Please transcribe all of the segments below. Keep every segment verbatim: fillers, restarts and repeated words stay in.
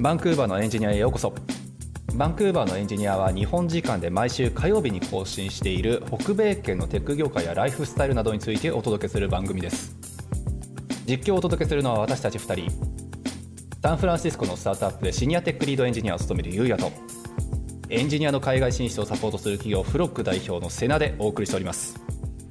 バンクーバーのエンジニアへようこそ。バンクーバーのエンジニアは日本時間で毎週火曜日に更新している北米圏のテック業界やライフスタイルなどについてお届けする番組です。実況をお届けするのは私たちふたり。サンフランシスコのスタートアップでシニアテックリードエンジニアを務めるゆうやと、エンジニアの海外進出をサポートする企業フロック代表のセナでお送りしております。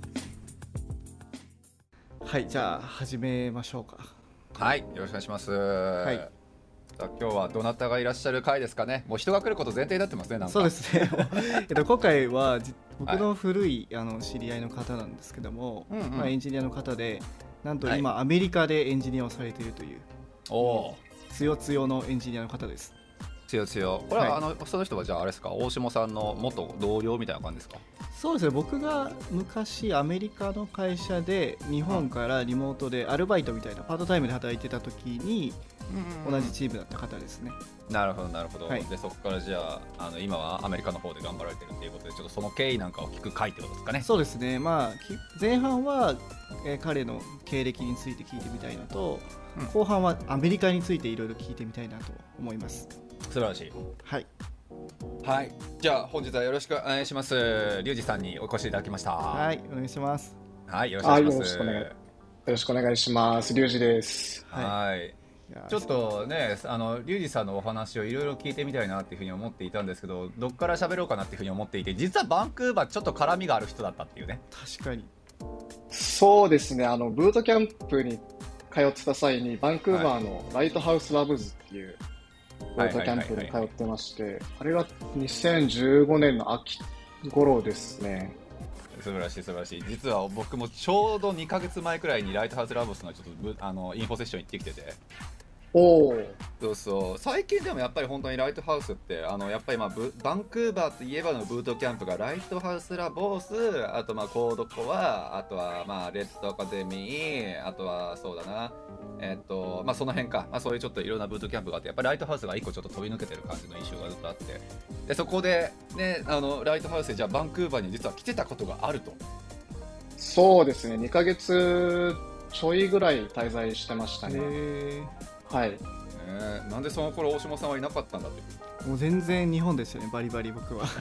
はい、じゃあ始めましょうか。 はい、よろしくお願いします。 はい、 さあ今日はどなたがいらっしゃる回ですかね。もう人が来ること前提になってますね。なんかそうですねえっと今回は僕の古い、はい、あの知り合いの方なんですけども、うんうん、まあ、エンジニアの方でなんと今、はい、アメリカでエンジニアをされているという、おつよつよのエンジニアの方です。 つよつよ、これは、はい、あのその人はじゃああれですか、大下さんの元同僚みたいな感じですか。 そうですね、僕が昔アメリカの会社で日本からリモートでアルバイトみたいなパートタイムで働いてた時に同じチームだった方ですね。 なるほどなるほど、はい、でそこからじゃあ、あの今はアメリカの方で頑張られてるっていうことで、ちょっとその経緯なんかを聞く回ってことですかね。 そうですね、まあ、前半は、えー、彼の経歴について聞いてみたいのと、うん、後半はアメリカについていろいろ聞いてみたいなと思います。 素晴らしい。 はいはい、じゃあ本日はよろしくお願いします。リュウジさんにお越しいただきました。 はい、お願いします。 はい、よろしくお願いします。 よろしくお願い、よろしくお願いします。リュウジです。 はい、はい、ちょっとね、あのリュウジさんのお話をいろいろ聞いてみたいなっていうふうに思っていたんですけど、どっから喋ろうかなっていうふうに思っていて、実はバンクーバーちょっと絡みがある人だったっていうね。 確かにそうですね、あのブートキャンプに通ってた際にバンクーバーのライトハウスラブズっていう、はい、ブートキャンプに通ってまして、あれがにせんじゅうごねんの秋頃ですね。 素晴らしい素晴らしい。実は僕もちょうどにかげつまえくらいにライトハウスラブスのちょっとあのインフォセッション行ってきてて、 おー、 そうそう、最近でもやっぱり本当にライトハウスってあのやっぱりまあブバンクーバーといえばのブートキャンプがライトハウスラボース、あとまあコードコア、あとはまあレッドアカデミー、あとはそうだな、えっとまあその辺か、まあ、そういうちょっといろんなブートキャンプがあって、やっぱりライトハウスがいっこちょっと飛び抜けてる感じの印象がずっとあって、でそこでね、あのライトハウスでじゃあバンクーバーに実は来てたことがあると。 そうですね、にかげつちょいぐらい滞在してましたね。へはい、 えー、なんでその頃大下さんはいなかったんだって。 もう全然日本ですよね、バリバリ僕は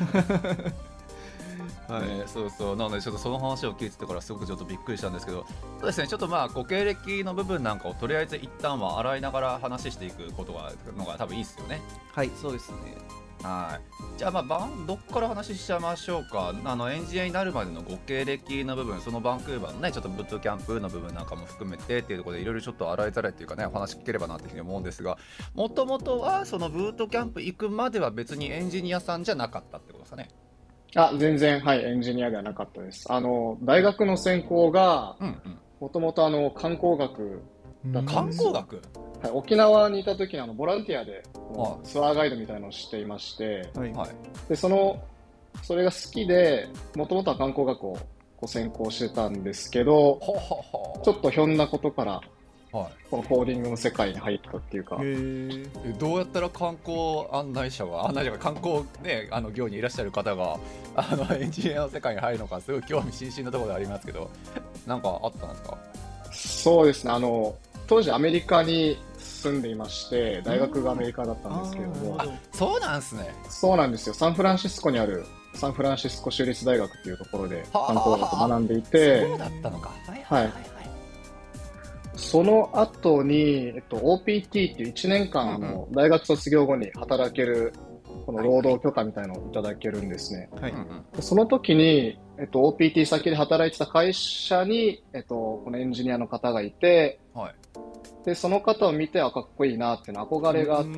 はい、ね、そうそう、なのでちょっとその話を聞いてたからすごくちょっとびっくりしたんですけど、そうですね、ちょっとまあご経歴の部分なんかをとりあえず一旦は洗いながら話していくことがのが多分いいですよね。 はい、そうですね。 はい、じゃあまあどっから話しちゃいましょうか。あのエンジニアになるまでのご経歴の部分、そのバンクーバーのねちょっとブートキャンプの部分なんかも含めてっていうところでいろいろちょっと洗いざらいっていうかねお話聞ければなっていうふうに思うんですが、もともとはそのブートキャンプ行くまでは別にエンジニアさんじゃなかったってことですかね。 あ、全然、はい、エンジニアではなかったです。あの大学の専攻がもともとあの観光学だったんですよ。 観光学、 はい、沖縄にいた時にあのボランティアでツアーガイドみたいなのをしていまして、はい、でそのそれが好きで、もともとは観光学をこう専攻してたんですけど、ちょっとひょんなことから、はい、このコーディングの世界に入ったっていうか。 へどうやったら観光案内者は案内者が観光、ね、あの業にいらっしゃる方があのエンジニアの世界に入るのかすごい興味津々なところでありますけど、なんかあったんですか。 そうですね、あの当時アメリカに住んでいまして、大学がアメリカだったんですけれども、 あ、そうなんですね。 そうなんですよ。サンフランシスコにあるサンフランシスコ州立大学っていうところで観光学を学んでいて、 そうだったのか。はいはいはい、その後に、えっと、オーピーティー っていういちねんかん、うんうん、あの大学卒業後に働けるこの労働許可みたいなのをいただけるんですね。はいはい、その時に、えっと、オーピーティー 先で働いてた会社に、えっと、このエンジニアの方がいて、はい、でその方を見て、あ、かっこいいなっていうの憧れがあって、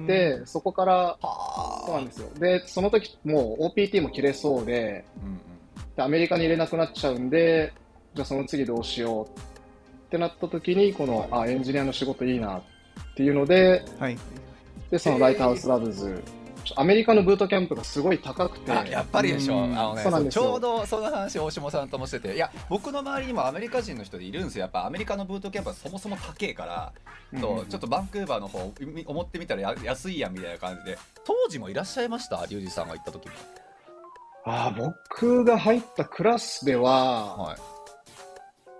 そこから、そうなんですよ。で、その時もう オーピーティー も切れそうで、うんうん、でアメリカに入れなくなっちゃうんで、じゃあその次どうしようってなった時に、この、あ、エンジニアの仕事いいなっていうので、はい、でそのライトハウスラブズ、アメリカのブートキャンプがすごい高くて、 あ、やっぱりでしょ。あのね、 そうなんですよ。 ちょうどその話大下さんともしてて、いや僕の周りにもアメリカ人の人でいるんですよ。やっぱアメリカのブートキャンプはそもそも高いから、うん、とちょっとバンクーバーの方思ってみたらや安いやんみたいな感じで、当時もいらっしゃいました、リュウジさんが行った時も。 あ、僕が入ったクラスでは、はい、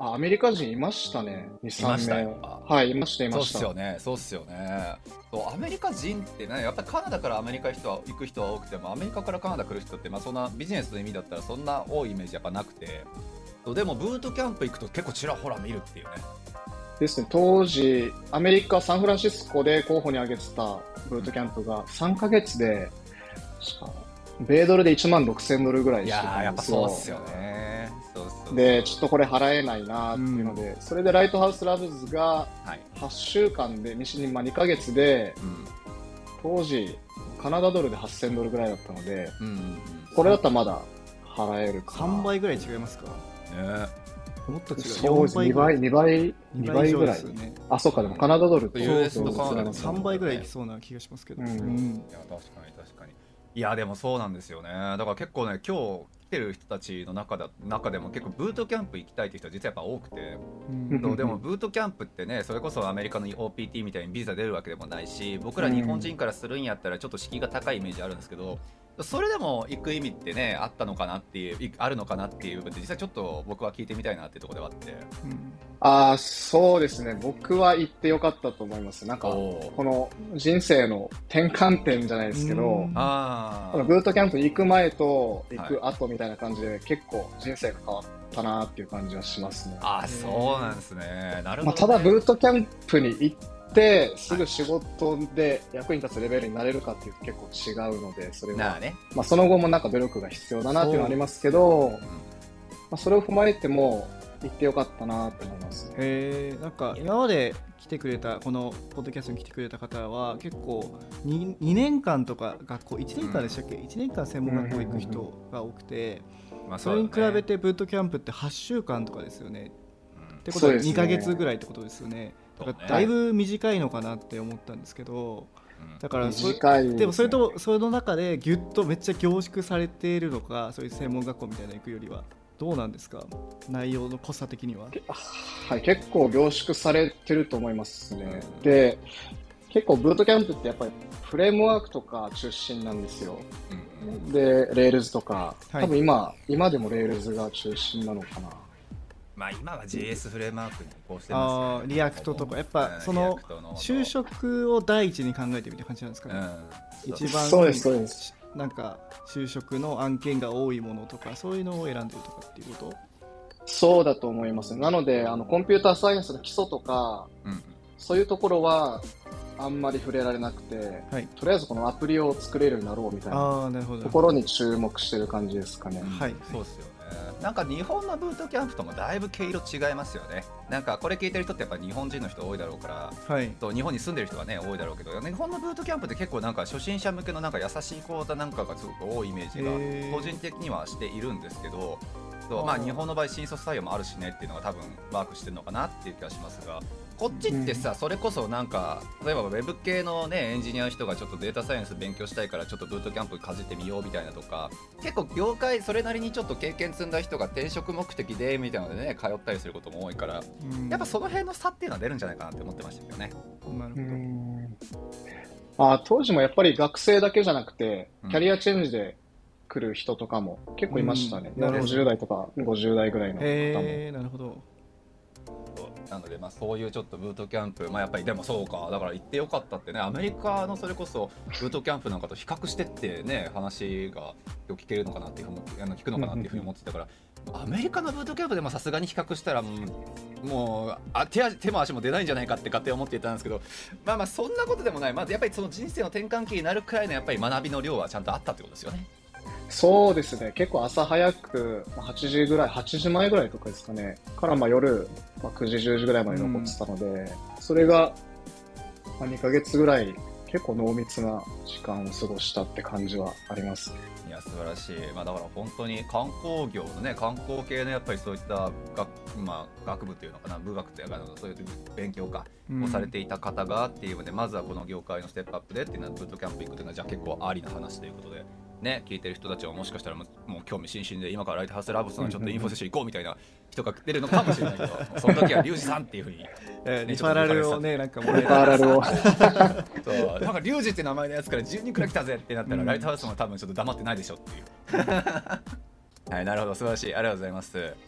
あ、アメリカ人いましたね、に、さんめい。はい、いました、いました。 そうっすよね、そうっすよね。そうアメリカ人ってね、やっぱりカナダからアメリカ人は行く人は多くても、アメリカからカナダ来る人って、まあ、そんなビジネスの意味だったらそんな多いイメージやっぱなくて、そうでもブートキャンプ行くと結構ちらほら見るっていうね。 ですね、当時、アメリカ・サンフランシスコで候補に挙げてたブートキャンプがさんかげつで、米ドルでいちまんろくせんドルぐらいしてたんですよ。 いやー、やっぱそうっすよね。そうそうそうで、ちょっとこれ払えないなっていうので、うん、それでライトハウスラブズがはっしゅうかんで、まあ、にかげつで、うん、当時、カナダドルではっせんドルぐらいだったので、うんうんうん、これだったらまだ払えるかな。 さんばいぐらい違いますかね。もっと違う。 そうです。にばい、にばい、にばいぐらい。ね、あ、そうか、でもカナダドルって。 さんばいぐらいいきそうな気がしますけど。うんうん、 いや、確かに確かに。いや、でもそうなんですよね。だから結構ね、今日来てる人たちの中で中でも結構ブートキャンプ行きたいって人は実はやっぱ多くて、うん、でもブートキャンプってね、それこそアメリカの オーピーティー みたいにビザ出るわけでもないし、僕ら日本人からするんやったらちょっと敷居が高いイメージあるんですけど、それでも行く意味ってね、あったのかなっていうあるのかなっていう部分で実際ちょっと僕は聞いてみたいなっていうところではあって、 うん、ああ、そうですね、僕は行ってよかったと思います。なんかこの人生の転換点じゃないですけど、あブートキャンプ行く前と行く後みたいな感じで、はい、結構人生が変わったなっていう感じはしますね。 ああ、そうなんですね。なるほどね。 まあ、ただブートキャンプに行ってですぐ仕事で役に立つレベルになれるかっていうと結構違うので、それは、ね、まあ、その後もなんか努力が必要だなっていうのはありますけど、まあ、それを踏まえても行ってよかったなと思いますね。 へー、なんか今まで来てくれたこのポッドキャストに来てくれた方は結構 2, にねんかんとか学校いちねんかんでしたっけ、うん、いちねんかん専門学校行く人が多くて、まあそれに比べてブートキャンプってはっしゅうかんとかですよね、うん、ってことはにかげつぐらいってことですよね。だからだいぶ短いのかなって思ったんですけど、だからそれ、でもそれとその中でギュッとめっちゃ凝縮されているのか、そういう専門学校みたいなの行くよりはどうなんですか、内容の濃さ的には。 はい、結構凝縮されてると思いますね。で、結構ブートキャンプってやっぱりフレームワークとか中心なんですよ。で、レールズとか、多分今、はい、今でもレールズが中心なのかな。 まあ、今は ジェイエス フレームワークに移行してます、 ね、あリアクトとかやっぱその就職を第一に考えてみた感じなんですかね、うん、一番そうですそうです。 なんか就職の案件が多いものとかそういうのを選んでるとかっていうこと。 そうだと思います。なのであのコンピューターサイエンスの基礎とか、うん、そういうところはあんまり触れられなくて、はい、とりあえずこのアプリを作れるようになろうみたいなところに注目してる感じですかね。 はい、そうですよね。なんか日本のブートキャンプともだいぶ毛色違いますよね。なんかこれ聞いてる人ってやっぱ日本人の人多いだろうから、はい、と日本に住んでる人がね多いだろうけど、日本のブートキャンプって結構なんか初心者向けのなんか優しい講座なんかがすごく多いイメージが個人的にはしているんですけど、とまあ日本の場合新卒採用もあるしねっていうのが多分ワークしてるのかなっていう気がしますが、こっちってさ、それこそなんか例えばウェブ系のねエンジニアの人がちょっとデータサイエンス勉強したいからちょっとブートキャンプかじってみようみたいなとか、結構業界それなりにちょっと経験積んだ人が転職目的でみたいなのでね通ったりすることも多いから、やっぱその辺の差っていうのは出るんじゃないかなって思ってましたけどね。 なるほど。うんあ当時もやっぱり学生だけじゃなくてキャリアチェンジで来る人とかも結構いましたね。うん、ごじゅう代とかごじゅう代ぐらいの方も。 へー、なるほど。 なのでまあそういうちょっとブートキャンプ、まあやっぱりでもそうか、だから行ってよかったってね、アメリカのそれこそブートキャンプなんかと比較してってね話が今日聞けるのかなっていうふうにあの聞くのかなっていうふうに思ってたから、アメリカのブートキャンプでもさすがに比較したらもうあ 手, 手も足も出ないんじゃないかって勝手に思っていたんですけど、まあまあそんなことでもない。まずやっぱりその人生の転換期になるくらいのやっぱり学びの量はちゃんとあったってことですよね。 そうですね、結構朝早くはちじぐらいはちじまえぐらいとかですかねからまあ夜、まあ、くじじゅうじぐらいまで残ってたので、うん、それがまあにかげつぐらい結構濃密な時間を過ごしたって感じはありますね。 いや素晴らしい。まあ、だから本当に観光業のね観光系のやっぱりそういった学、まあ、学部というのかな文学っていうかそういう勉強かをされていた方がっていうので、うん、まずはこの業界のステップアップでっていうのはブートキャンプ行くというのはじゃあ結構ありな話ということで。ね、聞いてる人たちはもしかしたらもう興味津々で今からライトハウスラブスのちょっとインフォセッション行こうみたいな人が出るのかもしれないけどその時はリュウジさんっていうふうに、 ね、リファラルをねなんかもリファラルをそうなんかリュウジって名前のやつからじゅうにんくらい来たぜってなったら、うん、ライトハウスも多分ちょっと黙ってないでしょっていうはいなるほど素晴らしいありがとうございます。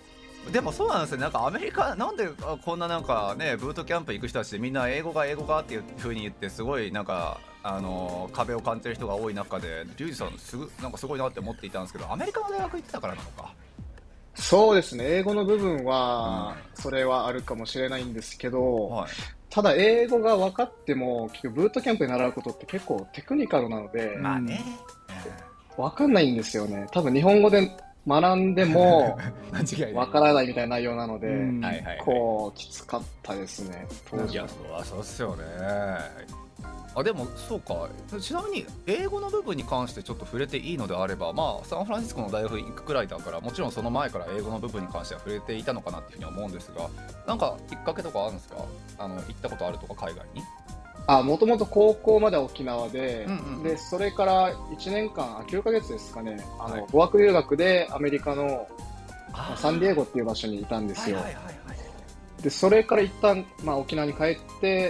でもそうなんですよ、なんかアメリカなんでこんななんかねブートキャンプ行く人たちでみんな英語が英語がっていう風に言ってすごいなんかあの壁を感じてる人が多い中でリュウジさんすぐなんかすごいなって思っていたんですけど、アメリカの大学行ってたからなのか。 そうですね、英語の部分はそれはあるかもしれないんですけど、うんはい、ただ英語が分かっても結局ブートキャンプで習うことって結構テクニカルなので、まあね、分かんないんですよね。多分日本語で学んでもわからないみたいな内容なので、こうきつかったですね当時。 いやそうですよね。あでもそうか、ちなみに英語の部分に関してちょっと触れていいのであれば、まあサンフランシスコの大学行くくらいだからもちろんその前から英語の部分に関しては触れていたのかなっていうふうに思うんですが、なんかきっかけとかあるんですか？あの行ったことあるとか海外に？ あ、もともと高校までは沖縄で、うんうん、でそれからいちねんかん、きゅうかげつですかね、あの、はい、語学留学でアメリカのサンディエゴっていう場所にいたんですよ。でそれから一旦、まあ、沖縄に帰って、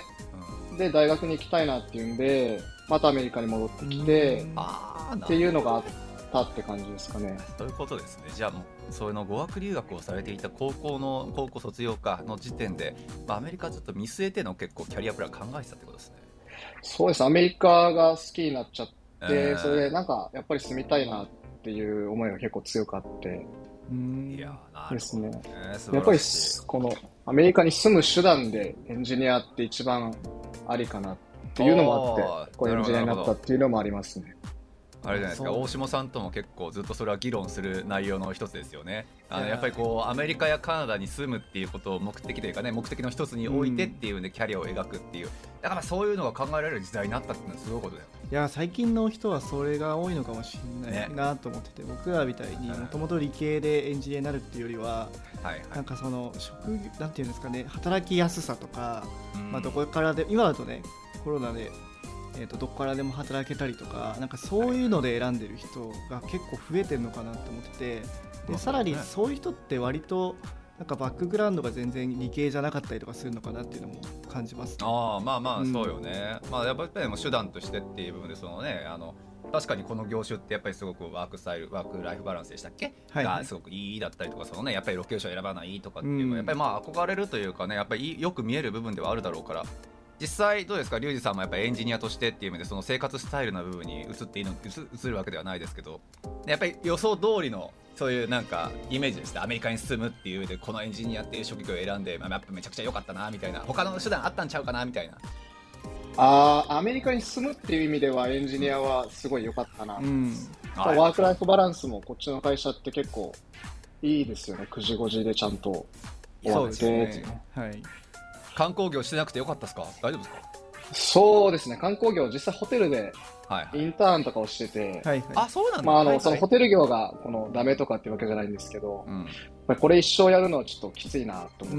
うん、で大学に行きたいなっていうんでまたアメリカに戻ってきてっていうのがあったって感じですかね。 そういうことですね。じゃあもうそういうの語学留学をされていた高校の高校卒業科の時点で、まあ、アメリカちょっと見据えての結構キャリアプラン考えてたってことですね。 そうです。アメリカが好きになっちゃって、えー、それでなんかやっぱり住みたいなっていう思いが結構強くあっていやなるですね。やっぱりこのアメリカに住む手段でエンジニアって一番ありかなっていうのもあって、こうエンジニアになったっていうのもありますね。 あれじゃないですか、大下さんとも結構ずっとそれは議論する内容の一つですよね。あのやっぱりこうアメリカやカナダに住むっていうことを目的というかね、目的の一つに置いてっていうんでキャリアを描くっていう、だからそういうのが考えられる時代になったっていうのはすごいことだよ。 いや最近の人はそれが多いのかもしれないなと思ってて、ね、僕らみたいにもともと理系でエンジニアになるっていうよりは、はいはい、なんかその職業なんていうんですかね、働きやすさとか、まあ、どこからで今だとねコロナでえー、とどこからでも働けたりとか、なんかそういうので選んでる人が結構増えてるのかなと思ってて、でさらにそういう人って割となんかバックグラウンドが全然理系じゃなかったりとかするのかなっていうのも感じます、ね。 ああまあまあそうよね、うん、まあやっぱりも手段としてっていう部分でそのね、あの確かにこの業種ってやっぱりすごくワークスタイルワークライフバランスでしたっけ、はいはい、がすごくいいだったりとか、そのねやっぱりロケーション選ばないとかっていうのはやっぱりまあ憧れるというかね、やっぱりよく見える部分ではあるだろうから。実際どうですか、リュウジさんもやっぱエンジニアとしてっていう意味でその生活スタイルな部分に移っていいの移るわけではないですけど、やっぱり予想通りのそういうなんかイメージですね。アメリカに住むっていう上でこのエンジニアっていう職業を選んで、まあ、やっぱめちゃくちゃ良かったなみたいな、他の手段あったんちゃうかなみたいな。 あアメリカに住むっていう意味ではエンジニアはすごい良かったな、うん、ワークライフバランスもこっちの会社って結構いいですよね。くじごじでちゃんと終わって、そうですね、 はい。 観光業してなくてよかったですか？大丈夫ですか？ そうですね、観光業実際ホテルでインターンとかをしてて、はいはい、 あそうなんだ、 まああの、はいはい、そのホテル業がこのダメとかっていうわけじゃないんですけど、うん、やっぱりこれ一生やるのはちょっときついなと思って、うん、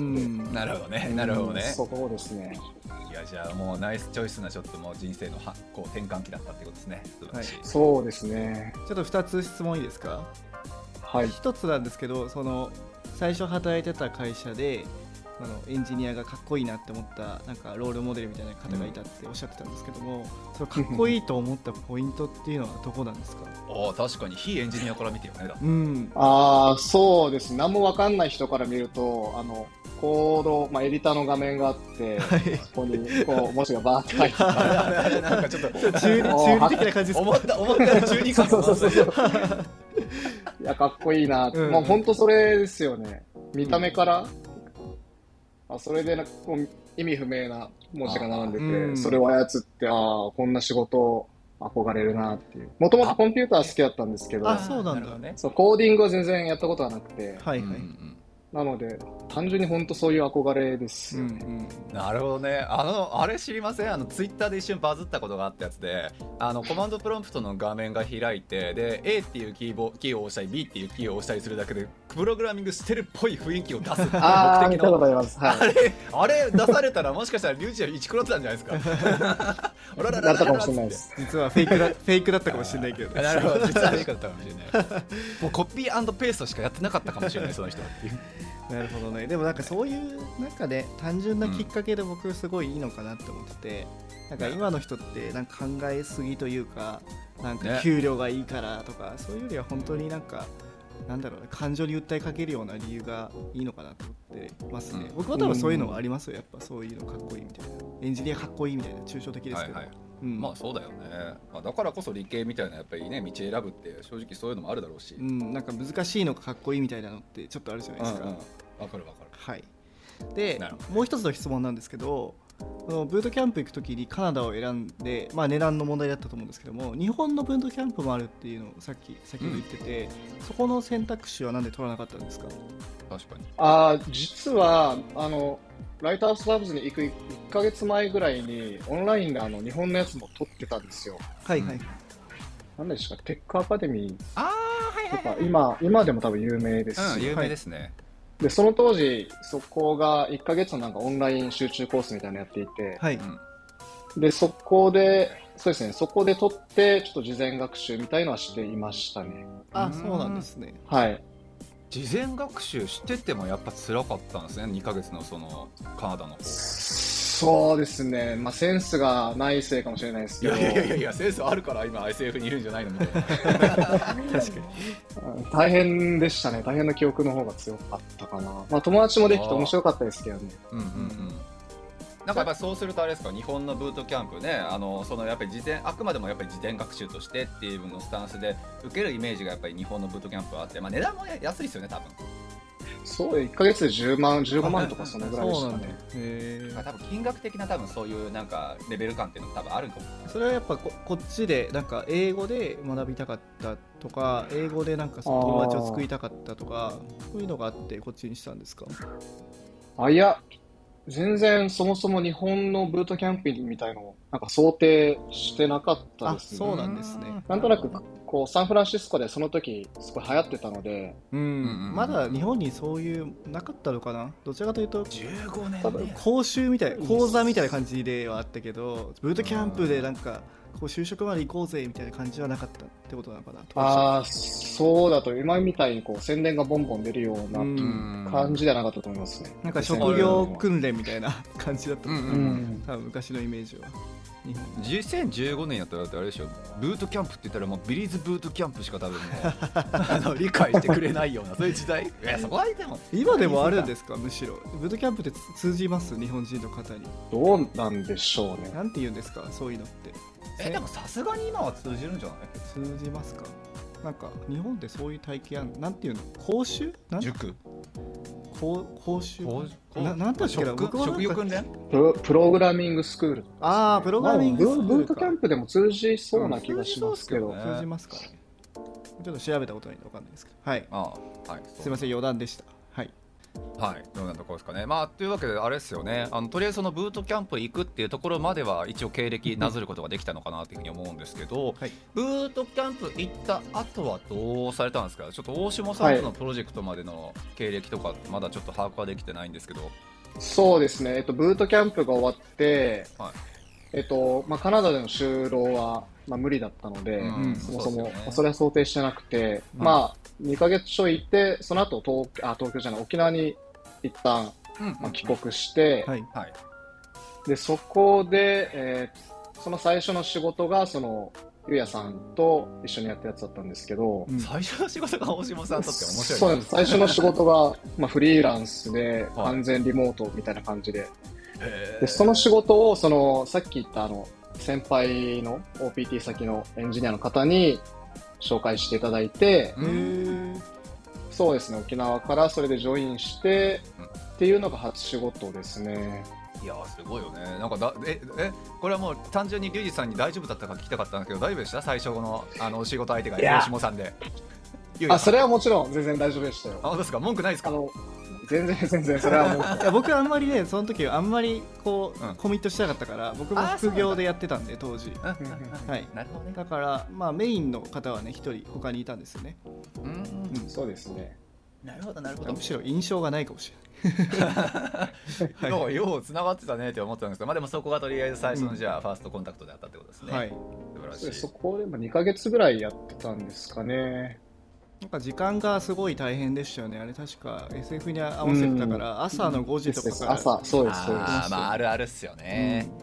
なるほどね、なるほどね、 そこですね。 いやじゃあもうナイスチョイスなちょっともう人生のはこう転換期だったってことですね。 はい、そうですね。 ちょっとふたつ質問いいですか？ はい。 ひとつなんですけど、その最初働いてた会社であのエンジニアがかっこいいなって思ったなんかロールモデルみたいな方がいたっておっしゃってたんですけども、それかっこいいと思ったポイントっていうのはどこなんですか？ あ確かに非エンジニアから見てよねだ、 うん、あそうですね。何も分かんない人から見るとあのコード、まあ、エディターの画面があって、はい、そこにこう文字がバーって書いてあるなんかちょっと中二的な感じですか？ 思った思ったより中二感そうそうそうそういやかっこいいな、うん、もう本当それですよね。見た目から、うん、あそれでこう意味不明な文字が並んでて、うん、それを操ってああこんな仕事憧れるなっていう。もともとコンピューター好きだったんですけど、 あそうなんだね。 そうコーディングは全然やったことはなくて、 はいはい、うんうんなので単純に本当そういう憧れですよね、うんうん、なるほどね。あのあれ知りません？あのツイッターで一瞬バズったことがあったやつで、あのコマンドプロンプトの画面が開いてで A っていうキーボキーを押したり B っていうキーを押したりするだけでプログラミングしてるっぽい雰囲気を出すっていう目的のあ見たことあります、はい、 あれあれ出されたらもしかしたらリュウジは一クロってたんじゃないですか？ なったかもしれないです。 実はフェイクだフェイクだったかもしれないけど、ね、 なるほど実はフェイクだったかもしれないもうコピー&ペーストしかやってなかったかもしれないその人はっていうなるほどね。でもなんかそういう中で単純なきっかけで僕すごいいいのかなって思ってて、なんか今の人ってなんか考えすぎというか、なんか給料がいいからとかそういうよりは本当になんかなんだろうね、感情に訴えかけるような理由がいいのかなと思ってますね、うん、僕は多分そういうのがありますよ、やっぱそういうのかっこいいみたいな、エンジニアかっこいいみたいな、抽象的ですけど、はいはい、 うん、まあそうだよね、まあ、だからこそ理系みたいなやっぱりね道選ぶって正直そういうのもあるだろうし、 うん、なんか難しいのかかっこいいみたいなのってちょっとあるじゃないですか。わ、 うんうん、かるわかる。 はい。でもう一つの質問なんですけど、このブートキャンプ行くときにカナダを選んで、まあ、値段の問題だったと思うんですけども、日本のブートキャンプもあるっていうのをさっき先ほど言ってて、うん、そこの選択肢はなんで取らなかったんですか？ 確かに。 あ、実はあのライトハウスラブズに行くいっかげつまえぐらいにオンラインであの日本のやつも撮ってたんですよ。 はいはい。 何でしたか、テックアカデミーとか、 あ、はいはいはい、 今今でもでも有名ですし、 うん、有名ですね。 でその当時そこがいっかげつのなんかオンライン集中コースみたいなのやっていて、 はい、 でそこでそうですね、そこで撮ってちょっと事前学習みたいのはしていましたね。 あ、そうなんですね。 はい。 事前学習しててもやっぱ辛かったんですね、にかげつのそのカナダの方。 そうですね、まあ、センスがないせいかもしれないですけど、 いやいやいやいや、センスあるから今 エスエフ にいるんじゃないのみたいな確かに大変でしたね、大変な記憶の方が強かったかな。まあ、友達もできて面白かったですけどね。 うんうんうん、なんかやっぱりそうするとあれですか、日本のブートキャンプね、あのそのやっぱり事前、あくまでもやっぱり事前学習としてっていうのスタンスで受けるイメージがやっぱり日本のブートキャンプはあって、まあ、値段も安いですよね多分。 そう、いっかげつでじゅうまんじゅうごまんとかそのぐらいでしたね。 へ多分金額的な多分そういうなんかレベル感っていうのが多分あると思う。 それはやっぱ こ, こっちでなんか英語で学びたかったとか、英語でなんかその友達を作りたかったとか、そういうのがあってこっちにしたんですか？ あ、いや全然そもそも日本のブートキャンプみたいのをなんか想定してなかったですね。 あ、そうなんですね。 なんとなくこうサンフランシスコでその時すごい流行ってたので、 うん、まだ日本にそういうなかったのかな。どちらかというとじゅうごねん多分講習みたいな講座みたいな感じではあったけど、ブートキャンプでなんかこう就職まで行こうぜみたいな感じはなかったってことなのかな。 ああ、そうだと今みたいにこう宣伝がボンボン出るような感じではなかったと思いますね。 なんか職業訓練みたいな感じだった、うんうん、多分昔のイメージは。 にせんじゅうごねんやったらあれでしょ、ブートキャンプって言ったらもうビリーズブートキャンプしか多分もうあの理解してくれないようなそういう時代。いや、そこはでも今でもあるんですか？むしろブートキャンプって通じます？日本人の方にどうなんでしょうね。 なんて言うんですかそういうのって。 えでもさすがに今は通じるんじゃない？ 通じますか？なんか日本でそういう体験ある、なんていうの、講習？なん塾？ 講講習？ ななんだっけな、 僕は職業訓練？ プロ、プログラミングスクール。 ああ、プログラミングスクールか。 ブートキャンプでも通じそうな気がしますけど。 うん、通じますかね。ちょっと調べたことないんで分かんないですけど。はい。 ああ、はい。 すいません、余談でした。はい。 はい、どうなところですかね。まあ、というわけであれですよね、あのとりあえずそのブートキャンプ行くっていうところまでは一応経歴なぞることができたのかなというふうに思うんですけど、はい、ブートキャンプ行った後はどうされたんですか？ちょっと大下さんとのプロジェクトまでの経歴とかまだちょっと把握はできてないんですけど。 そうですね、えっと、ブートキャンプが終わって、はい、えっとまあ、カナダでの就労は、まあ、無理だったので、うん、そもそも そ,、ね、それは想定してなくて、うん、まあにかげつちょい行って、その後東あ東京じゃない沖縄に一旦、まあ、帰国して、はい、でそこで、えー、その最初の仕事がそのゆうやさんと一緒にやったやつだったんですけど、 うん、最初の仕事が大島さんとって面白い、ね、 そうです。最初の仕事が、まあ、フリーランスで完全リモートみたいな感じで、はい、でその仕事をそのさっき言ったあの先輩の オーピーティー 先のエンジニアの方に紹介していただいて、 へー、 そうですね、沖縄からそれでジョインして、うん、っていうのが初仕事ですね。 いやーすごいよね。なんかだええこれはもう単純にリュウジさんに大丈夫だったか聞きたかったんだけど、大丈夫でした？最初のあの仕事相手が大下さんで。 あ、それはもちろん全然大丈夫でしたよ。 あ、本当ですか？文句ないですか？ あの全然全然それはもういや僕はあんまりね、その時はあんまりこう、うん、コミットしたかったから、僕も副業でやってたんで当時、はい、なるほどね。だからまあメインの方はね一人他にいたんですよね。 うん、うん、そうですね。 なるほどなるほど。 むしろ印象がないかもしれないようようつながってたねって思ってたんですけど、まあでもそこがとりあえず最初のじゃあ、うん、ファーストコンタクトであったってことですね。はい、 素晴らしい。そこでもにかげつぐらいやってたんですかね。 なんか時間がすごい大変でしたよね。あれ確か エスエフ に合わせてたから、うん、朝のごじとかから、 朝そうですそうです。 あ、まあ、あるあるっすよね、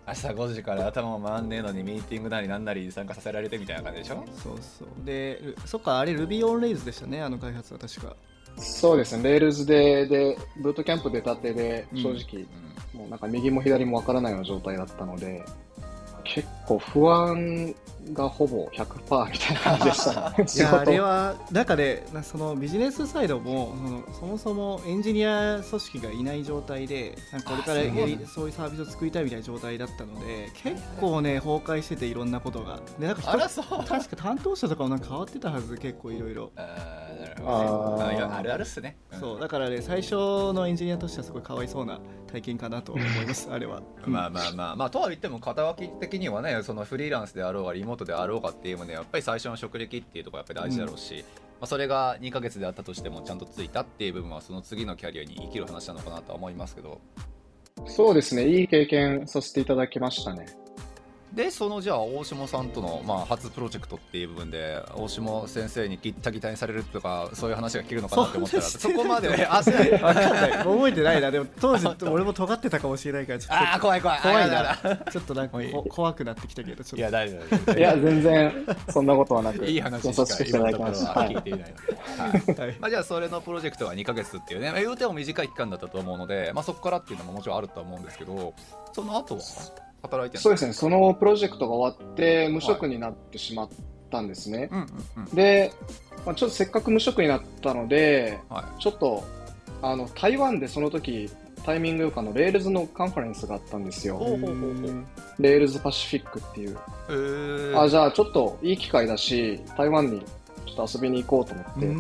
朝ごじから頭も回んねえのにミーティングなりなんなり参加させられてみたいな感じでしょ。 そうそうでそっかあれ Ruby on Rails でしたね、あの開発は確か。 そうですね、Rails ででブートキャンプ出たてで正直、うん、もうなんか右も左もわからないような状態だったので結構不安がほぼ ひゃくパーセント みたいな感じでしたいやあれはなんかね、そのビジネスサイドもそのそもそもエンジニア組織がいない状態でなんかこれからやりそういうサービスを作りたいみたいな状態だったので結構ね崩壊してていろんなことがでなんかあらそう確か担当者とかもなんか変わってたはず、結構いろいろ。 あーなるほどね、あいやあるあるっすね、 うん、そうだからね最初のエンジニアとしてはすごいかわいそうな体験かなと思いますあれは。 まあまあまあまあとは言っても肩書き的にはね、そのフリーランスであろうがリモートであろうがっていうのでやっぱり最初の職歴っていうところやっぱり大事だろうし、うんまあ、それがにかげつであったとしてもちゃんとついたっていう部分はその次のキャリアに生きる話なのかなとは思いますけど。 そうですね、いい経験させていただきましたね。 でそのじゃあ大下さんとの、まあ、初プロジェクトっていう部分で大下先生にギッタギタにされるとかそういう話が聞けるのかなって思ったらそこまでねあ分かんない覚えてないな。でも当時俺も尖ってたかもしれないからちょっとあ怖い怖い怖いなちょっとなんか怖くなってきたけどちょっといや大丈夫いや全然そんなことはなくいい話しか今のところは聞いていないので、はいはいまあ、じゃあそれのプロジェクトがにかげつっていうね言うても短い期間だったと思うので、まあ、そこからっていうのももちろんあると思うんですけどその後は働いてる。 そうですね、そのプロジェクトが終わって無職になってしまったんですね、はいうんうんうん、で、まあ、ちょっとせっかく無職になったので、はい、ちょっとあの台湾でその時タイミングよくあのレールズのカンファレンスがあったんですよ。レールズパシフィックっていう、えー、あじゃあちょっといい機会だし台湾にちょっと遊びに行こうと思って、うん、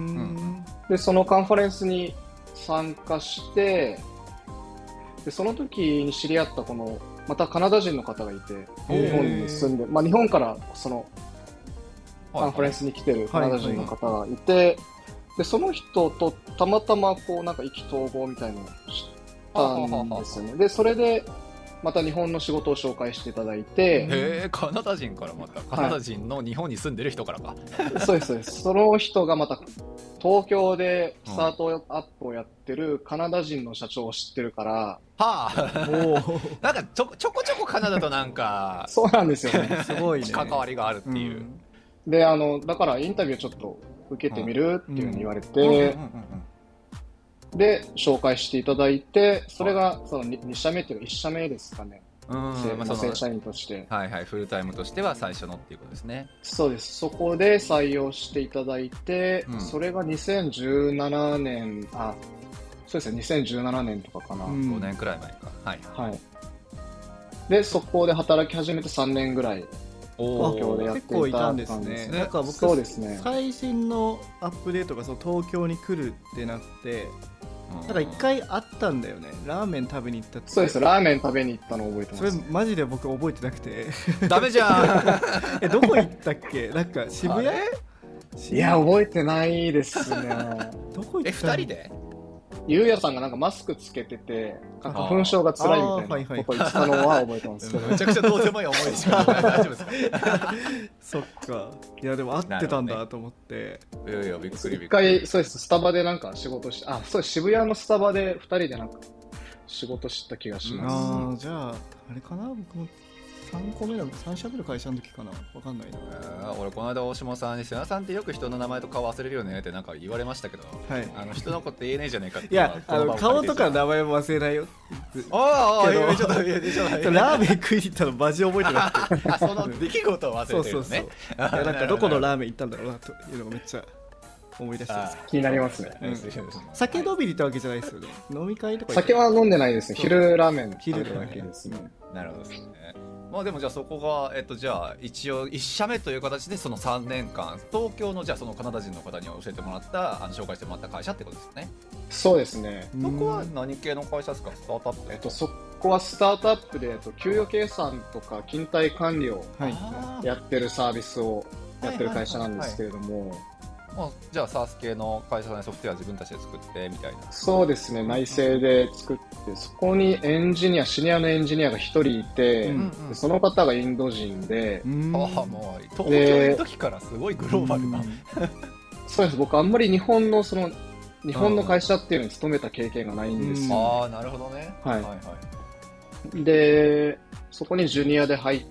でそのカンファレンスに参加してでその時に知り合ったこのまたカナダ人の方がいて日本に住んで、まあ、日本からそのカンファレンスに来てるカナダ人の方がいて、はいはい、でその人とたまたまこうなんか意気投合みたいなのをしたんですよね。でそれでまた日本の仕事を紹介していただいて、 へーカナダ人からまたカナダ人の日本に住んでる人からか、はい、 そうですそうです。その人がまた東京でスタートアップをやってるカナダ人の社長を知ってるから、はあ、もうなんかちょちょこちょこカナダとなんかそうなんですよねすごいね関わりがあるっていう、うん、 であのだからインタビューちょっと受けてみるっていうふうに言われて、で紹介していただいてそれがその に, に社目っていうかいち社目ですかね。うん、正社員として、 はいはい、フルタイムとしては最初のっていうことですね。 そうです。そこで採用していただいて、うん、それがにせんじゅうななねん、あ、そうですね、にせんじゅうななねんとかかな。 うん、ごねんくらい前か。はい。 はい。で、そこで働き始めてさんねんぐらい、東京でやっていた。 結構いたんですね。なんか僕、 そうですね、 最新のアップデートがその東京に来るってなって、なんか一回あったんだよね。ラーメン食べに行ったって。 そうです。ラーメン食べに行ったのを覚えてます。 それマジで僕覚えてなくてダメじゃんえどこ行ったっけ。なんか渋谷。 いや覚えてないですねどこ行ったえふたりでゆうやさんがなんかマスクつけてて花粉症が辛いみたいなこと言ってたのは覚えてますけど、 めちゃくちゃどうでもいい思い出しかない大丈夫ですかそっか。いやでも会ってたんだと思って、 ね、いやいやびっくりびっくり。 一回そうです、スタバでなんか仕事しあそう渋谷のスタバでふたりでなんか仕事した気がします。 ああじゃああれかな、僕もさんこめのさん社目の会社の時かな、わかんないな。 えー、俺この間大下さんに「瀬名さんってよく人の名前と顔忘れるよね」ってなんか言われましたけど、はい、あの人のこと言えねえじゃねえかって。 いやあの顔とか名前も忘れないよ。 ああいやちょっといやちょっとラーメン食いに行ったのマジ覚えてなくてあその出来事を忘れてるのね。そうそうそう。いやなんかどこのラーメン行ったんだろうなというのがめっちゃ思い出してます。 気になりますね。 うん、酒飲みに行ったわけじゃないですよね。飲み会とか。 酒は飲んでないですね。昼ラーメン食べるだけですね。 なるほどですね。まあでもじゃあそこが、えっと、じゃあ一応いち社目という形でそのさんねんかん東京のじゃあそのカナダ人の方に教えてもらったあの紹介してもらった会社ってことですよね。 そうですね。 そこは何系の会社ですか。スタートアップ。 えっとそこはスタートアップで、えっと、給与計算とか勤怠管理をやってるサービスをやってる会社なんですけれども。 まあ、じゃあ SaaS 系の会社のソフトウェア自分たちで作ってみたいな。 そうですね、内製で作って、そこにエンジニアシニアのエンジニアがひとりいて、うんうん、その方がインド人で、 ああもう東京の時からすごいグローバルな、うん、 そうです。僕あんまり日本のその日本の会社っていうのに勤めた経験がないんですよ、ね、 ああなるほどね、 はいはいはい、でそこにジュニアで入って、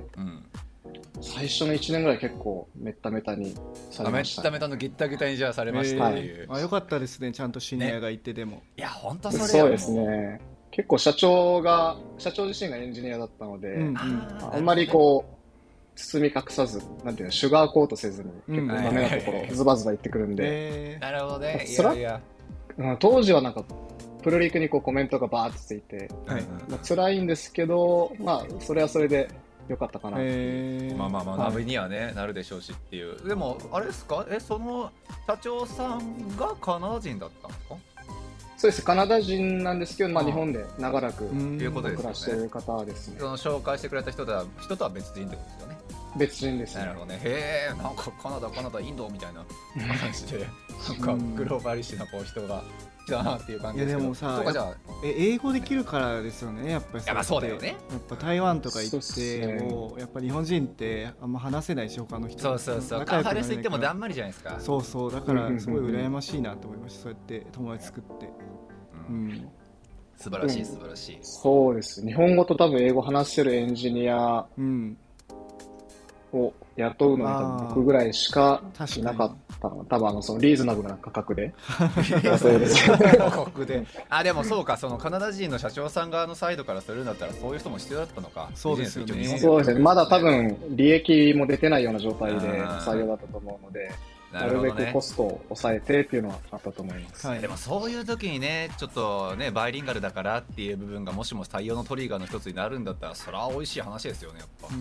うん、 最初のいちねんぐらい結構メッタメタにされました、ね、 メッタメタのギッタギタにじゃあされましたっていう、 えー、あよかったですね、ちゃんとシニアがいてでも、ね、 いや本当それそうですね、結構社長が社長自身がエンジニアだったので、うんうん、あんまりこう包み隠さず、なんていうの、シュガーコートせずに、結構ダメなところ、ズバズバ言ってくるんで。 なるほどね。 いやいや当時はなんか、プルリクにこうコメントがバーってついて、はい、まあ、辛いんですけど、まあ、それはそれで良かったかな。 まあまあまあ、ナビにはね、なるでしょうしっていう。でも、あれですか、え、その社長さんがカナダ人だったんですか？ そうです、カナダ人なんですけど、まあ、日本で長らく暮らしている方ですね。 その紹介してくれた人とは、人とは別人ってことですよね。 別人ですね。 なるほどね。へえ、なんかカナダ、カナダ、インドみたいな感じで、なんかグローバリッシュなこう人が来たなっていう感じですけど。 いやでもさ、じゃあえ英語できるからですよね、やっぱり。 いやまあそうだよね。 やっぱ台湾とか行っても、やっぱ日本人ってあんま話せないし、他の人。 そうそうそう。カンファレンス行ってもだんまりじゃないですか。 そうそう、だからすごい羨ましいなと思いました。そうやって友達作って。うん。 素晴らしい素晴らしい。 そうです。日本語と多分英語話せるエンジニア。うん。を雇うのに多分僕ぐらいしかいなかったの。多分あのそのリーズナブルな価格で雇える価格で。あ、でもそうか、そのカナダ人の社長さん側のサイドからするんだったらそういう人も必要だったのか。 そうですよね。 そうですね。まだ多分利益も出てないような状態で採用だったと思うので、なるべくコストを抑えてっていうのはあったと思います。 はい、でもそういう時にね、ちょっとねバイリンガルだからっていう部分がもしも採用のトリガーの一つになるんだったら、それは美味しい話ですよね、やっぱ。うん、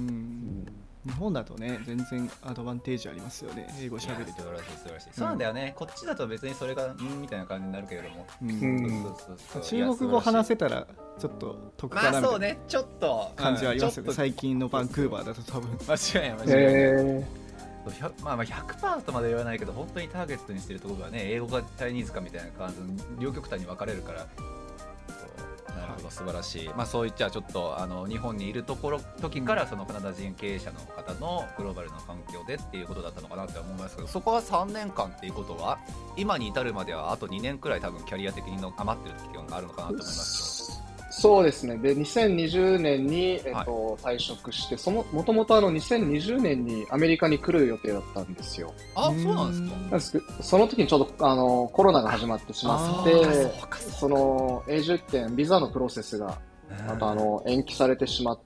日本だとね全然アドバンテージありますよね、英語しゃべると。 素晴らしい素晴らしい、うん、そうなんだよね。こっちだと別にそれがんみたいな感じになるけれども、うん、 中国語話せたらちょっと得かなみたいなちょっと感じはありますよね、うん、最近のバンクーバーだと多分間違いない間違いない、えー、まあ、ひゃくパーセント とまで言わないけど、本当にターゲットにしてるところがね、英語がチャイニーズかみたいな感じの両極端に分かれるから。なるほど、素晴らしい。まあそういっちゃちょっとあの日本にいるところ時からそのカナダ人経営者の方のグローバルな環境でっていうことだったのかなって思いますけど、そこはさんねんかんっていうことは今に至るまではあとにねんくらい多分キャリア的にの余ってる期間があるのかなと思いますけど。 そうですね。で、にせんにじゅうねんに、えっと、はい、退職して、その、もともとあの、にせんにじゅうねんにアメリカに来る予定だったんですよ。 あ、そうなんですか。なんですけど、 その時にちょうど、あの、コロナが始まってしまって、その、永住権、ビザのプロセスが、またあの、延期されてしまって、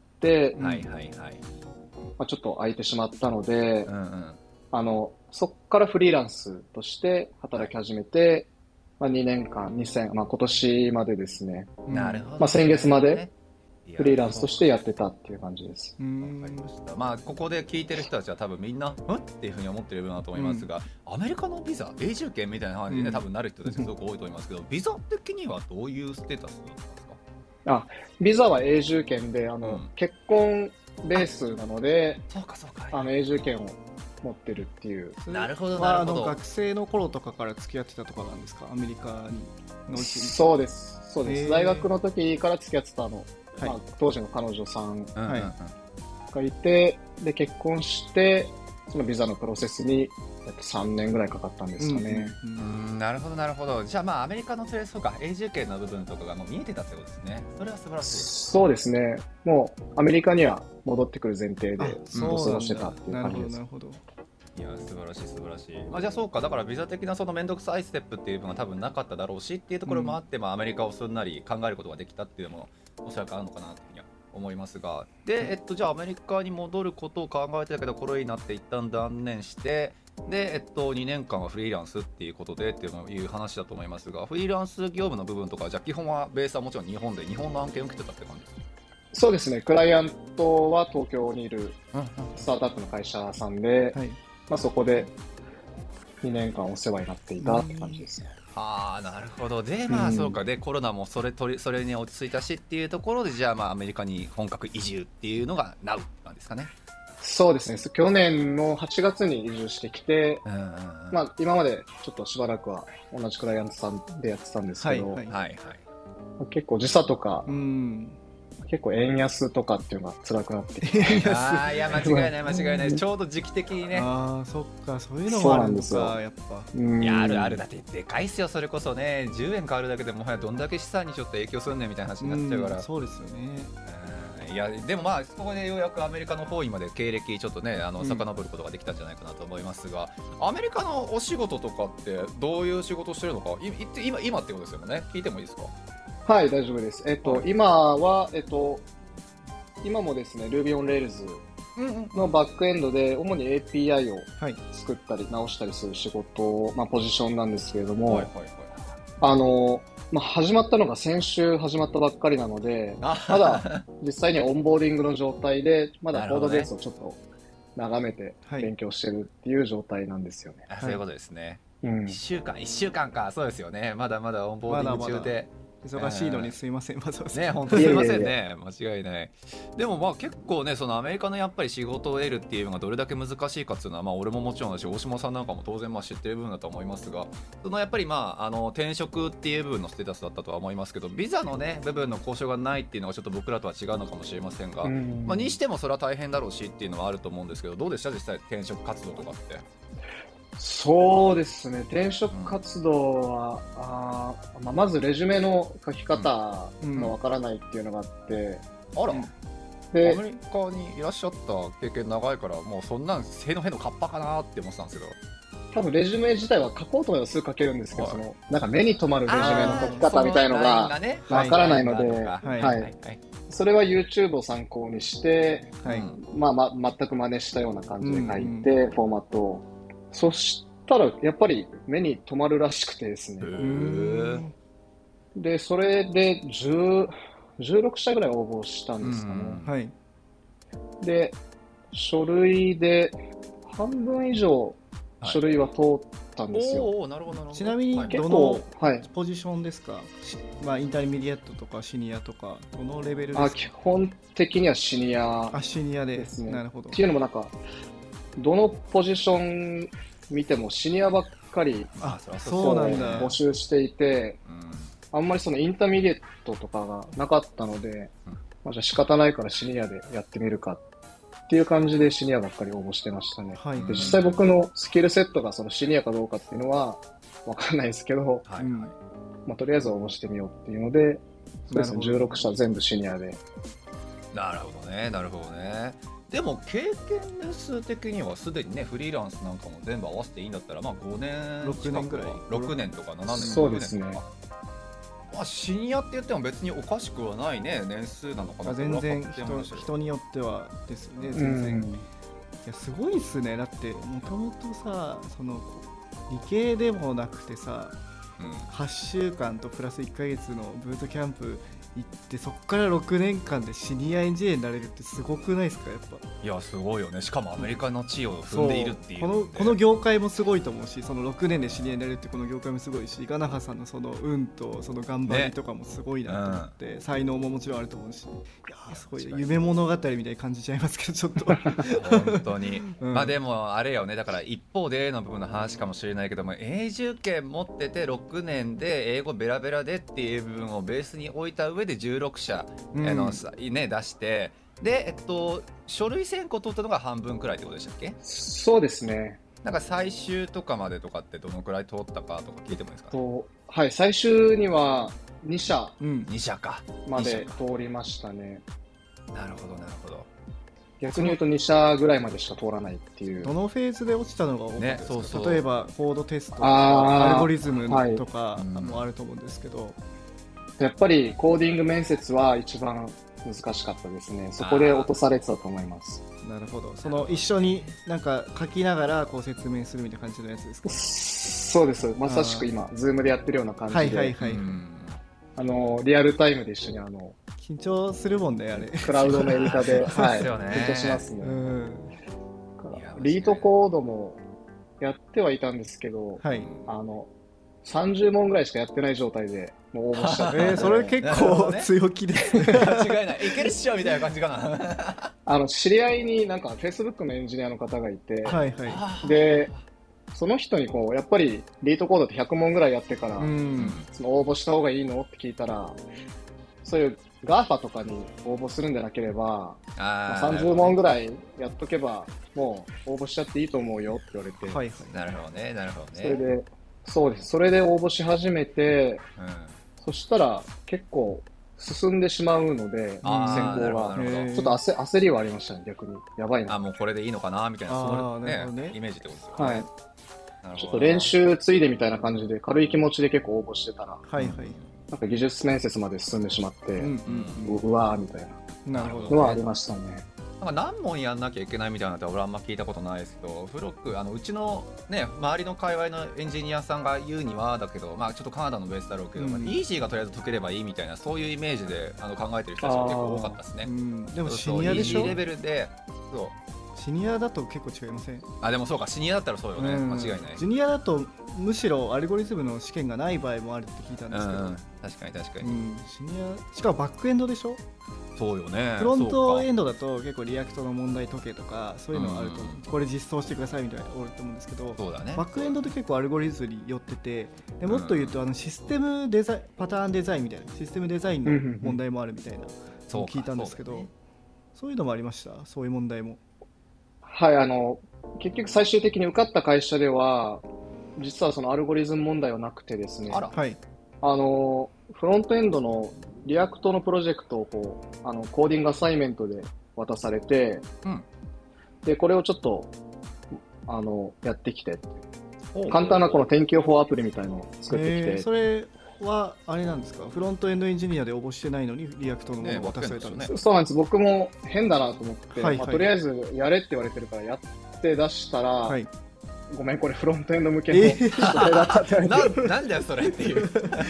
はいはいはい。 まあ、ちょっと空いてしまったので、うんうん、あの、そこからフリーランスとして働き始めて、まあ、にねんかん、にせん、まあ、今年までですね。 なるほど、ね。 まあ、先月までフリーランスとしてやってたっていう感じです。 わかりました。まあ、ここで聞いてる人たちは多分みんな、んっていうふうに思ってるなと思いますが、うん、アメリカのビザ、永住権みたいな感じでね、うん、多分なる人たちすごく多いと思いますけど、ビザ的にはどういうステータスなんですか？ あ、ビザは永住権で、あの、うん、結婚ベースなので、 そうかそうか。 あの永住権を持ってるっていう。 なるほどなるほど。 あの学生の頃とかから付き合ってたとかなんですか、アメリカのうちに。 そうですそうです。大学の時から付き合ってたの、はい、まあ、当時の彼女さんがいて、で結婚してそのビザのプロセスにさんねんぐらいかかったんですかね。 うんうんうん、なるほどなるほど。じゃあまあアメリカのそれそうか永住権の部分とかがもう見えてたってことですね。それは素晴らしい。 そうですね。もうアメリカには戻ってくる前提で過ごしてたっていう感じです。 なるほどなるほど。 いや素晴らしい素晴らしい。まあ、じゃあそうか、だからビザ的なその面倒くさいステップっていうのは多分なかっただろうしっていうところもあって、うん、まあアメリカをすんなり考えることができたっていうのもおそらくあるのかなというふうには思いますが、で、えっと、じゃあアメリカに戻ることを考えてたけどコロナになって一旦断念して、で、えっと、にねんかんはフリーランスっていうことでっていう話だと思いますが、フリーランス業務の部分とかじゃあ基本はベースはもちろん日本で日本の案件を受けてたって感じですか？ そうですね。クライアントは東京にいるスタートアップの会社さんで、はい、まあ、そこでにねんかんお世話になっていたって感じですね。 ああ、なるほど。で、まあそうか、でコロナもそれとりそれに落ち着いたしっていうところで、じゃあまあアメリカに本格移住っていうのが ナウ なんですかね。 そうですね。去年のはちがつに移住してきて、うんうんうん、まあ今までちょっとしばらくは同じクライアントさんでやってたんですけど、はいはいはい、結構時差とか、うん、結構円安とかっていうのが辛くなってきて。 ああ、いや間違いない間違いない。ちょうど時期的にね。 ああ、そっか、そういうのもあるんですか、やっぱ。 いや、あるある。だってでかいっすよ。それこそね、じゅうえん変わるだけでもはやどんだけ資産にちょっと影響するねみたいな話になっちゃうから。 そうですよね。 ね。いやでもまあそこでようやくアメリカの方位まで経歴ちょっとねあの遡ることができたんじゃないかなと思いますが、うん、アメリカのお仕事とかってどういう仕事してるのかい今今ってことですよね。聞いてもいいですか？ はい大丈夫です。えっと、はい、今はえっと今もですね Ruby on Rails のバックエンドで主に エーピーアイ を作ったり直したりする仕事、まあ、ポジションなんですけれども、はいはいはい、あのまあ、始まったのが先週始まったばっかりなので、まだ実際にオンボーディングの状態で、まだコードベースをちょっと眺めて勉強してるっていう状態なんですよね。 はい、そういうことですね。 うん、 いっしゅうかん、いっしゅうかんか、そうですよね。まだまだオンボーディング中で。まだまだ忙しいのにすいません、まずね、本当にすいませんね、間違いない。でもまあ結構ね、そのアメリカのやっぱり仕事を得るっていうのがどれだけ難しいかっていうのは、まあ俺ももちろんだし、大島さんなんかも当然まあ知ってる部分だと思いますが、そのやっぱりまああの転職っていう部分のステータスだったとは思いますけど、ビザのね部分の交渉がないっていうのがちょっと僕らとは違うのかもしれませんが、まあにしてもそれは大変だろうしっていうのはあると思うんですけど、どうでした実際転職活動とかって？ そうですね、転職活動は、うん、あまあ、まずレジュメの書き方がわからないっていうのがあって、 うん、あら、でアメリカにいらっしゃった経験長いから、もうそんなんへのへのカッパかなって思ってたんですけど、 多分レジュメ自体は書こうと思えばすぐ書けるんですけど、そのなんか目に留まるレジュメの書き方みたいのがわからないので、はいはい、それは YouTube を参考にして、はい、まあま全く真似したような感じで書いて、うん、フォーマットを。そしたらやっぱり目に留まるらしくてですね。でそれでじゅう、じゅうろくしゃぐらい応募したんですかね。はい、で書類で半分以上書類は通ったんですよ。 おー、なるほどなるほど。 ちなみにどのポジションですか？はい、まあ、インターミディアットとかシニアとかどのレベルですか？ あ、基本的にはシニアですね。 あ、シニアですね。なるほど。 っていうのもなんかどのポジション見てもシニアばっかり募集していて、あんまりそのインターミディエットとかがなかったので、まあ、じゃあ仕方ないからシニアでやってみるかっていう感じでシニアばっかり応募してましたね。はい、で実際僕のスキルセットがそのシニアかどうかっていうのはわかんないですけど、はい、まあ、とりあえず応募してみようっていうので、そうですね、じゅうろくしゃ全部シニアで。 なるほどね、なるほどね。でも経験年数的にはすでにねフリーランスなんかも全部合わせていいんだったら、まあごねんろくねんぐらいろくねんとかななねんとか、 そうですね、 まあ、シニアって言っても別におかしくはないね年数なのかな。 全然 人, 人によってはですね、全然、うん、いやすごいっすね。だってもともとさ、その理系でもなくてさ、うん、はっしゅうかんとプラスいっかげつのブートキャンプ行ってそこからろくねんかんでシニアエンジニアになれるってすごくないですか？やっぱいやすごいよね。しかもアメリカの地位を踏んでいるっていう、 このこの業界もすごいと思うし、そのろくねんでシニアになれるってこの業界もすごいし、ガナハさんのその運とその頑張りとかもすごいなと思って、ね、うん、才能ももちろんあると思うし、いやすごい夢物語みたいに感じちゃいますけどちょっと本当に、うん、まあでもあれよね、だから一方での部分の話かもしれないけども、永住権持っててろくねんで英語ベラベラでっていう部分をベースに置いた上でじゅうろくしゃ、うん、あのね、出してで、えっと、書類選考取ったのが半分くらいってことでしたっけ？ そうですね。 なんか最終とかまでとかってどのくらい通ったかとか聞いてもいいですか？ と、はい、最終にはにしゃ、 うん、にしゃかまで通りましたね。 なるほどなるほど。 逆に言うとにしゃぐらいまでしか通らないっていう。 どのフェーズで落ちたのが多かったですか？ね、そうそう、例えばコードテストとかアルゴリズムとかもあると思うんですけど、はい、 やっぱりコーディング面接は一番難しかったですね。そこで落とされてたと思います。 なるほど。その一緒になんか書きながらこう説明するみたいな感じのやつですか？ そうです。まさしく今ズームでやってるような感じで、はいはいはい、あのリアルタイムで一緒にあの緊張するもんね、あれクラウドのエディタで、はい、緊張しますね。うん、リートコードもやってはいたんですけど、はい、あのさんじゅうもんぐらいしかやってない状態でもう応募した。 えー、それ結構強気ですね。 間違いない。いけるっしょみたいな感じかな。 あの知り合いになんか Facebook のエンジニアの方がいて、 はいはい、 でその人にこうやっぱりリートコードってひゃくもんぐらいやってから、うん、その応募した方がいいのって聞いたら、そういう ガーファ とかに応募するんでなければ、あ、まあ、さんじゅうもんぐらいやっとけばもう応募しちゃっていいと思うよって言われて、 はいはい、なるほどねなるほどね。 それでそうです。それで応募し始めて、うん、そしたら結構進んでしまうので、選考がちょっと焦焦りはありましたね。逆にやばいな。 あ、もうこれでいいのかなみたいな、そのね、ねイメージってことですよね。はい。 ちょっと練習ついでみたいな感じで軽い気持ちで結構応募してたら、はいはい。なんか技術面接まで進んでしまって、うんうんうん、うわーみたいなのはありましたね。 なんか何問やんなきゃいけないみたいなのって俺あんま聞いたことないですけど、フロックあのうちのね周りの界隈のエンジニアさんが言うにはだけど、まあちょっとカナダのベースだろうけど、うん、まあ、イージーがとりあえず解ければいいみたいなそういうイメージであの考えてる人たちが結構多かったですね。うん、 でもシニアでしょ。 イージーレベルで、そうシニアだと結構違いません？ あ、でもそうか、シニアだったらそうよね、うん、間違いない。 ジュニアだとむしろアルゴリズムの試験がない場合もあるって聞いたんですけど、うん、 確かに確かに、 うん、シニアしかもバックエンドでしょ。 そうよね。 フロントエンドだと結構リアクトの問題解けとかそういうのがあると、うん、これ実装してくださいみたいなのがあると思うんですけど、 そうだね、 バックエンドって結構アルゴリズムに寄ってて、でもっと言うとあのシステムデザイン、パターンデザインみたいなシステムデザインの問題もあるみたいなのを聞いたんですけど、そうね、そういうのもありました。そういう問題も。 はい、あの結局最終的に受かった会社では実はそのアルゴリズム問題はなくてですね、 あら、はい、 あのフロントエンドのリアクトのプロジェクトをこうあのコーディングアサイメントで渡されて、うん、でこれをちょっとあのやってきてって簡単なこの天気予報アプリみたいなのを作ってきて、 えー、それはあれなんですか、フロントエンドエンジニアで応募してないのにリアクトのものを渡されたんですか？ ね、そうなんです。僕も変だなと思って、はいはい、まあ、とりあえずやれって言われてるからやって出したら、はい、ごめんこれフロントエンド向けの宿題だったって言われて、 えー、な, なんだよそれっていう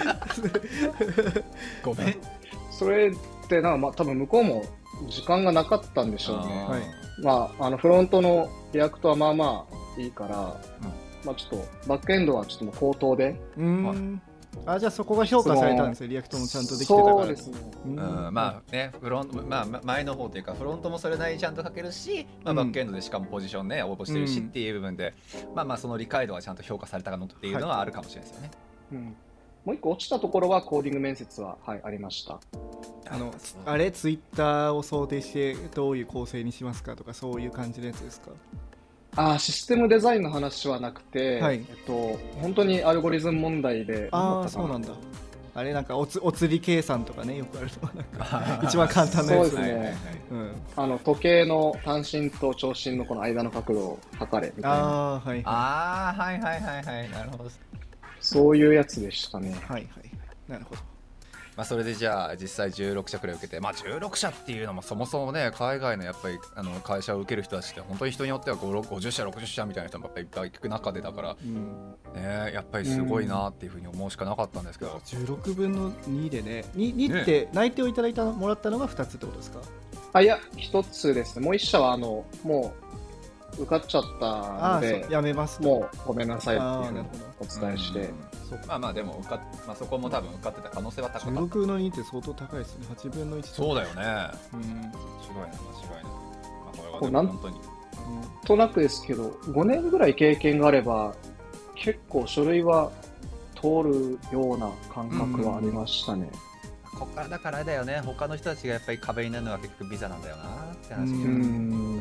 ごめん、 それってなんか、まあ、多分向こうも時間がなかったんでしょうね。はい、まあ、あのフロントのリアクトはまあまあいいから、うん、まあ、ちょっとバックエンドはちょっともう口頭で、 うーん、あ、じゃあそこが評価されたんですよ。リアクトもちゃんとできてたから。 そうですね。 うん、まあね、フロント、まあ前の方というかフロントもそれなりにちゃんと書けるし、まあ、バックエンドでしかもポジションね応募してるしっていう部分で、うん、まあまあその理解度はちゃんと評価されたかのっていうのはあるかもしれないですよね。 はい、うん、もう一個落ちたところはコーディング面接は、はい、ありました。 あのあれツイッターを想定してどういう構成にしますかとかそういう感じのやつですか？ あ、システムデザインの話はなくて、はい、えっと、本当にアルゴリズム問題で。 ああ、そうなんだ。あれなんか お, つお釣り計算とかね、よくあるのはなんか一番簡単なやつ。 そうですね、うん、あの時計の単針と長針のこの間の角度を測れみたいな。 あー、はい、 あー、はいはいはいはい、なるほど。 そういうやつでしたね。 はいはい、なるほど。 まあ、それでじゃあ実際じゅうろく社くらい受けて、まあ、じゅうろく社っていうのもそもそもね海外のやっぱりあの会社を受ける人たちって本当に人によってはごじゅっ社ろくじゅっ社みたいな人もやっぱりいっぱい聞く中でだから、うんね、やっぱりすごいなっていうふうに思うしかなかったんですけど、うん、 じゅうろくぶんのにでね 2, 2って内定をいただいたもらったのがふたつってことですか？ あ、いやひとつですね。もういっ社はあのもう受かっちゃったのでやめますもうごめんなさいっていうふうにお伝えして、 まあまあでも受かっ、まあ、そこも多分受かってた可能性は高かった。じゅうろくのにって相当高いですね。はちぶんのいち。 そうだよね。うん、間違いない間違いない。まあ、これは本当にとなくですけどごねんぐらい経験があれば結構書類は通るような感覚はありましたね。 うん、ここからだからだよね、他の人たちがやっぱり壁になるのは結局ビザなんだよなって話に、 うん、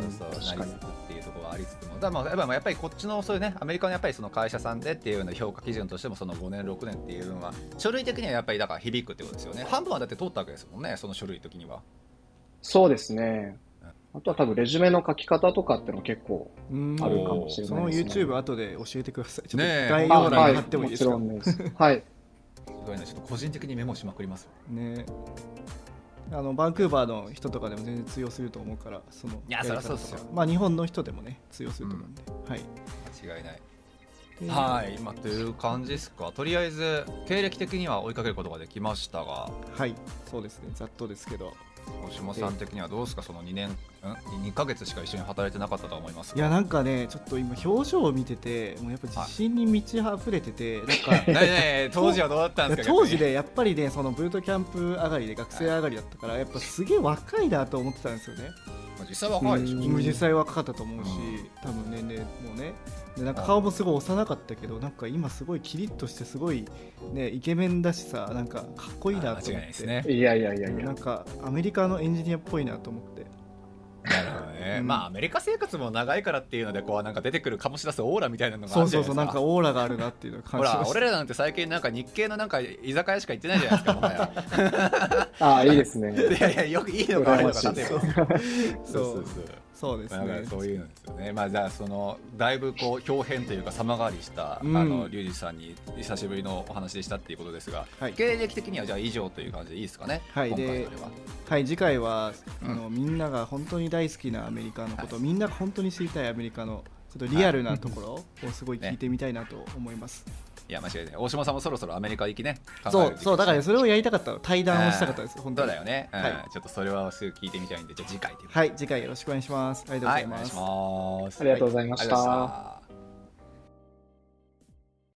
そうそうなりつつっていうところはありつつも、だからやっぱりこっちのそういうねアメリカのやっぱりその会社さんでっていうような評価基準としてもそのごねんろくねんっていうのは書類的にはやっぱりだから響くってことですよね。半分はだって通ったわけですもんね、その書類的には。 そうですね。あとは多分レジュメの書き方とかっての結構あるかもしれないですね。 その YouTube 後で教えてください。ちょっと概要欄に貼ってもいいですか？ ね、もちろんです。はい。 すごいね、ちょっと個人的にメモしまくりますね。あのバンクーバーの人とかでも全然通用すると思うから、そのいや、そりゃそうですよ。 まあ日本の人でもね通用すると思うんで、うん、はい。 間違いない。はい、まあ、という感じですか。とりあえず経歴的には追いかけることができましたが、 はい、そうですね、ざっとですけど。 大島さん的にはどうですか、そのにねん、んにかげつしか一緒に働いてなかったと思いますが。 いや、なんかね、ちょっと今表情を見てて、もうやっぱ自信に満ち溢れてて、なんかねね当時はどうだったんですか？ 当時でやっぱりね、そのブートキャンプ上がりで学生上がりだったから、はい、やっぱすげえ若いなと思ってたんですよね。 実際若いでしょ。 実際若かったと思うし、多分年齢もね。でなんか顔もすごい幼かったけど、なんか今すごいキリッとしてすごいねイケメンだしさ、なんかかっこいいなと思って。 間違いないですね。 いやいやいやいや、 なんかアメリカのエンジニアっぽいなと思って。 なるほどね。 ね、うん、まあアメリカ生活も長いからっていうのでこうなんか出てくる醸し出すオーラみたいなのがあるじゃないですか。 そうそうそう、なんかオーラがあるなっていうのを感じました。 ほら俺らなんて最近なんか日系のなんか居酒屋しか行ってないじゃないですかもはやああいいですね。 いやいやよくいいのか悪いのか例えばそうそうそうそうですね。 そういうのですよね。まあじゃあそのだいぶこう表変というか様変わりした、うん、あのリュウジさんに久しぶりのお話でしたっていうことですが、はい、経歴的にはじゃあ以上という感じでいいですかね。 はい、 今回ではい、次回は、うん、あのみんなが本当に大好きなアメリカのこと、はい、みんなが本当に知りたいアメリカのちょっとリアルなところをすごい聞いてみたいなと思います。 ね、いや間違いない。大島さんもそろそろアメリカ行きね。 そうそう、だから、ね、それをやりたかったの。対談をしたかったです。本当に。 そうだよね、うん、はい。ちょっとそれはすぐ聞いてみたいんで、じゃあ次回というはい、次回よろしくお願いします。ありがとうございます。 はい、お願いします。 ありがとうございました。